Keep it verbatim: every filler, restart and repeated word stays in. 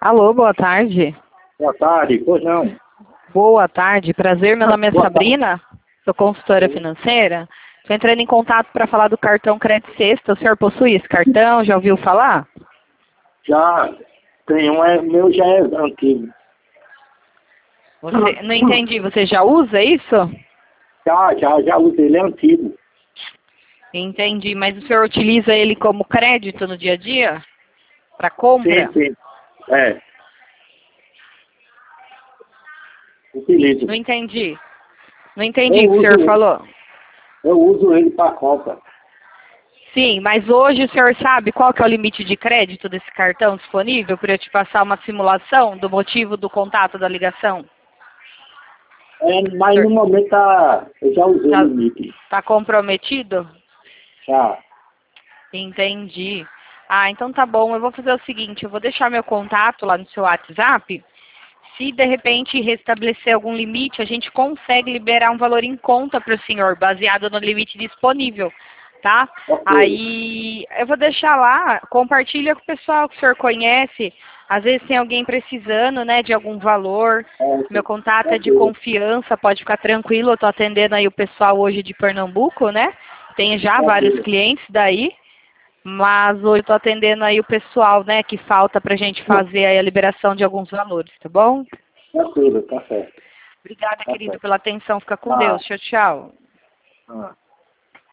Alô, boa tarde. Boa tarde, pois não. Boa tarde, prazer, meu nome é Boa Sabrina, sou consultora financeira. Estou entrando em contato para falar do cartão Crédito Sexta. O senhor possui esse cartão? Já ouviu falar? Já tem um, é, meu já é antigo. Você, não entendi, você já usa isso? Já, já, já usei, ele é antigo. Entendi, mas o senhor utiliza ele como crédito no dia a dia? Para compra? Sim, sim. É. Utilizo. Não entendi. Não entendi Eu o que o senhor uso, falou. eu uso ele para compra. Sim, mas hoje o senhor sabe qual que é o limite de crédito desse cartão disponível para eu te passar uma simulação do motivo do contato da ligação? É, mas no momento tá, eu já usei Tá, o limite. tá comprometido? Já. Entendi. Ah, então tá bom. Eu vou fazer o seguinte, eu vou deixar meu contato lá no seu WhatsApp. Se de repente restabelecer algum limite, a gente consegue liberar um valor em conta para o senhor, baseado no limite disponível, tá? Ok. Aí eu vou deixar lá, compartilha com o pessoal que o senhor conhece. Às vezes tem alguém precisando, né, de algum valor. É, Meu contato é de ok. confiança, pode ficar tranquilo. Eu tô atendendo aí o pessoal hoje de Pernambuco, né? Tem já vários Ok. clientes daí. Mas hoje eu tô atendendo aí o pessoal, né, que falta pra gente fazer aí a liberação de alguns valores, tá bom? Tranquilo, tá certo. Obrigada, Tá querido, certo. pela atenção. Fica com Ah, Deus. Tchau, tchau. ah.